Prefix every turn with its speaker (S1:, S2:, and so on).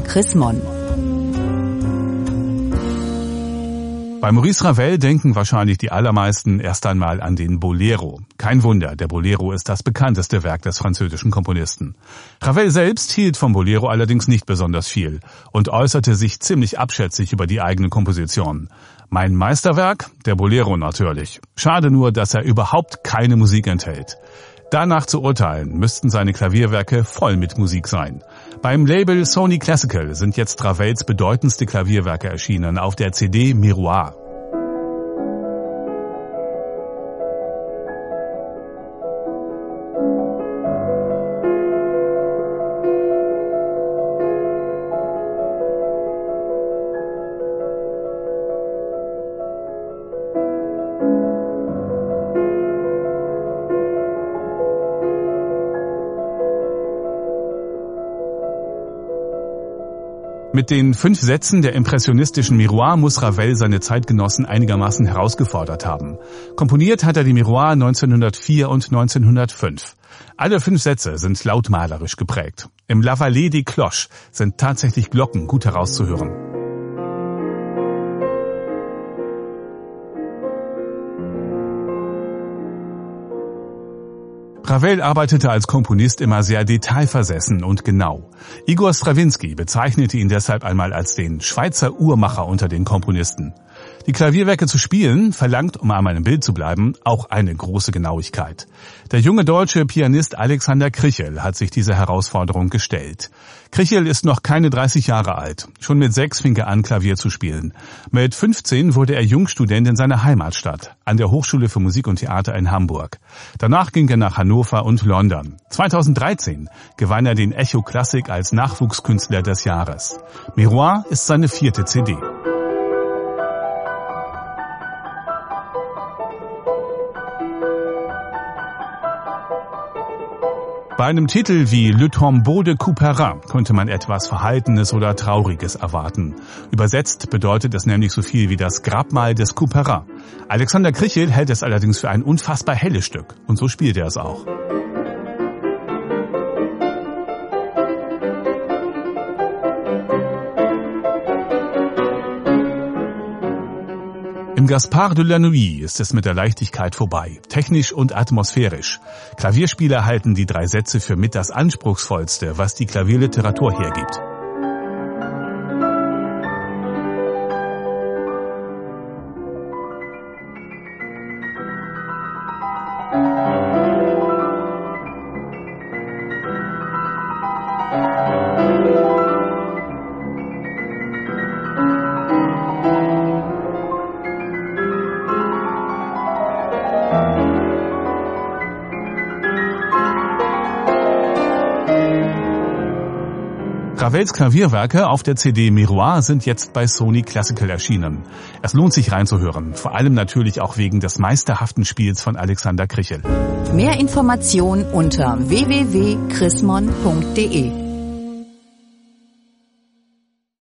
S1: Chris Mon.
S2: Bei Maurice Ravel denken wahrscheinlich die allermeisten erst einmal an den Bolero. Kein Wunder, der Bolero ist das bekannteste Werk des französischen Komponisten. Ravel selbst hielt vom Bolero allerdings nicht besonders viel und äußerte sich ziemlich abschätzig über die eigene Komposition. Mein Meisterwerk? Der Bolero natürlich. Schade nur, dass er überhaupt keine Musik enthält. Danach zu urteilen, müssten seine Klavierwerke voll mit Musik sein. Beim Label Sony Classical sind jetzt Ravels bedeutendste Klavierwerke erschienen auf der CD Miroir. Mit den 5 Sätzen der impressionistischen Miroir muss Ravel seine Zeitgenossen einigermaßen herausgefordert haben. Komponiert hat er die Miroir 1904 und 1905. Alle 5 Sätze sind lautmalerisch geprägt. Im La Vallée des Cloches sind tatsächlich Glocken gut herauszuhören. Ravel arbeitete als Komponist immer sehr detailversessen und genau. Igor Strawinski bezeichnete ihn deshalb einmal als den Schweizer Uhrmacher unter den Komponisten. Die Klavierwerke zu spielen verlangt, um an meinem Bild zu bleiben, auch eine große Genauigkeit. Der junge deutsche Pianist Alexander Krichel hat sich dieser Herausforderung gestellt. Krichel ist noch keine 30 Jahre alt. Schon mit 6 fing er an, Klavier zu spielen. Mit 15 wurde er Jungstudent in seiner Heimatstadt, an der Hochschule für Musik und Theater in Hamburg. Danach ging er nach Hannover und London. 2013 gewann er den Echo Classic als Nachwuchskünstler des Jahres. Miroir ist seine 4. CD. Bei einem Titel wie Le Tombeau de Couperin könnte man etwas Verhaltenes oder Trauriges erwarten. Übersetzt bedeutet es nämlich so viel wie das Grabmal des Couperin. Alexander Krichel hält es allerdings für ein unfassbar helles Stück und so spielt er es auch. Im Gaspard de la Nuit ist es mit der Leichtigkeit vorbei, technisch und atmosphärisch. Klavierspieler halten die 3 Sätze für mit das Anspruchsvollste, was die Klavierliteratur hergibt. Ravels Klavierwerke auf der CD Miroir sind jetzt bei Sony Classical erschienen. Es lohnt sich reinzuhören, vor allem natürlich auch wegen des meisterhaften Spiels von Alexander Krichel.
S1: Mehr Informationen unter www.chrismon.de